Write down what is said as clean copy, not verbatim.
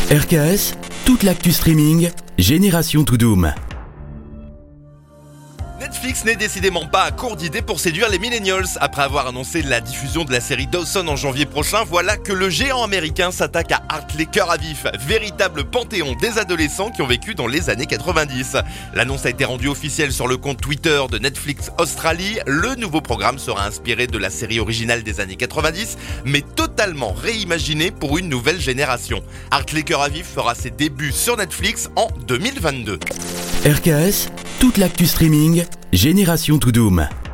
RKS, toute l'actu streaming, Génération To Doom. Netflix n'est décidément pas à court d'idées pour séduire les millennials. Après avoir annoncé la diffusion de la série Dawson en janvier prochain, voilà que le géant américain s'attaque à Hartley Cœur à Vif, véritable panthéon des adolescents qui ont vécu dans les années 90. L'annonce a été rendue officielle sur le compte Twitter de Netflix Australie. Le nouveau programme sera inspiré de la série originale des années 90, mais totalement réimaginé pour une nouvelle génération. Hartley Cœur à Vif fera ses débuts sur Netflix en 2022. RKS, toute l'actu streaming, Génération To Doom.